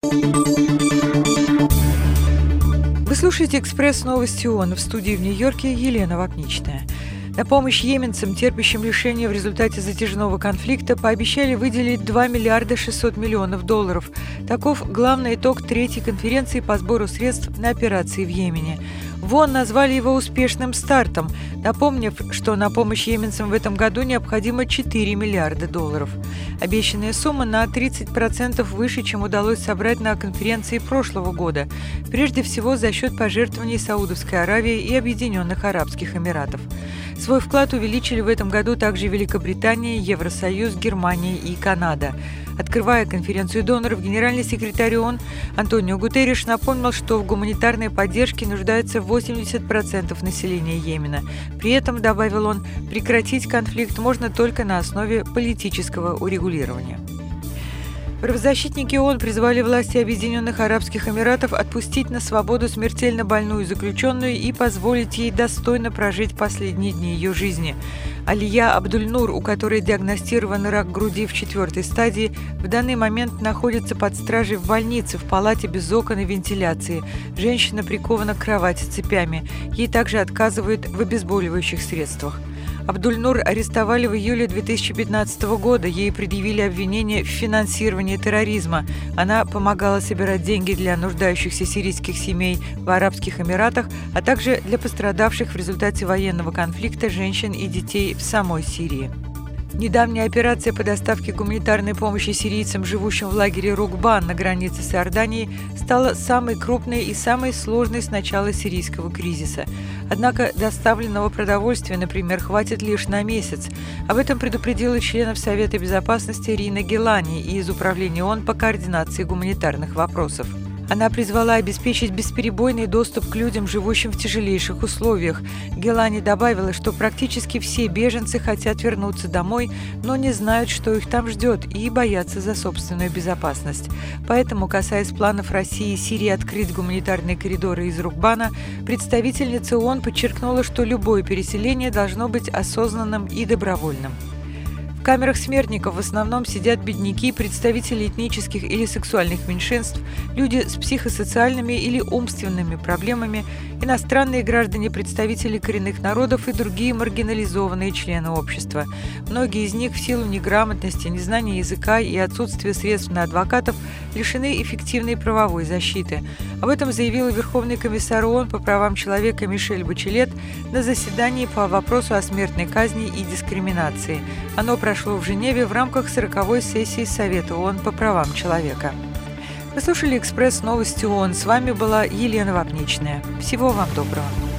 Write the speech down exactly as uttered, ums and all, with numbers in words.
Вы слушаете «Экспресс новости ООН», в студии в Нью-Йорке Елена Вапничная. На помощь йеменцам, терпящим лишения в результате затяжного конфликта, пообещали выделить два миллиарда шестьсот миллионов долларов. Таков главный итог третьей конференции по сбору средств на операции в Йемене. В ООН назвали его успешным стартом, напомнив, что на помощь йеменцам в этом году необходимо четыре миллиарда долларов. Обещанная сумма на тридцать процентов выше, чем удалось собрать на конференции прошлого года, прежде всего за счет пожертвований Саудовской Аравии и Объединенных Арабских Эмиратов. Свой вклад увеличили в этом году также Великобритания, Евросоюз, Германия и Канада. Открывая конференцию доноров, генеральный секретарь ООН Антонио Гутерриш напомнил, что в гуманитарной поддержке нуждается восемьдесят процентов населения Йемена. При этом, добавил он, прекратить конфликт можно только на основе политического урегулирования. Правозащитники ООН призвали власти Объединенных Арабских Эмиратов отпустить на свободу смертельно больную заключенную и позволить ей достойно прожить последние дни ее жизни. Алия Абдуль-Нур, у которой диагностирован рак груди в четвертой стадии, в данный момент находится под стражей в больнице в палате без окон и вентиляции. Женщина прикована к кровати цепями. Ей также отказывают в обезболивающих средствах. Абдуль-Нур арестовали в июле две тысячи пятнадцатого года. Ей предъявили обвинение в финансировании терроризма. Она помогала собирать деньги для нуждающихся сирийских семей в Арабских Эмиратах, а также для пострадавших в результате военного конфликта женщин и детей в самой Сирии. Недавняя операция по доставке гуманитарной помощи сирийцам, живущим в лагере Рукбан на границе с Иорданией, стала самой крупной и самой сложной с начала сирийского кризиса. Однако доставленного продовольствия, например, хватит лишь на месяц. Об этом предупредила членов Совета Безопасности Рина Гелани из Управления ООН по координации гуманитарных вопросов. Она призвала обеспечить бесперебойный доступ к людям, живущим в тяжелейших условиях. Гелани добавила, что практически все беженцы хотят вернуться домой, но не знают, что их там ждет, и боятся за собственную безопасность. Поэтому, касаясь планов России и Сирии открыть гуманитарные коридоры из Рукбана, представительница ООН подчеркнула, что любое переселение должно быть осознанным и добровольным. В камерах смертников в основном сидят бедняки, представители этнических или сексуальных меньшинств, люди с психосоциальными или умственными проблемами, иностранные граждане, представители коренных народов и другие маргинализованные члены общества. Многие из них в силу неграмотности, незнания языка и отсутствия средств на адвокатов лишены эффективной правовой защиты. Об этом заявил Верховный комиссар ООН по правам человека Мишель Бачелет на заседании по вопросу о смертной казни и дискриминации. Оно прошло в Женеве в рамках сороковой сессии Совета ООН по правам человека. Вы слушали «Экспресс новости ООН». С вами была Елена Вапничная. Всего вам доброго.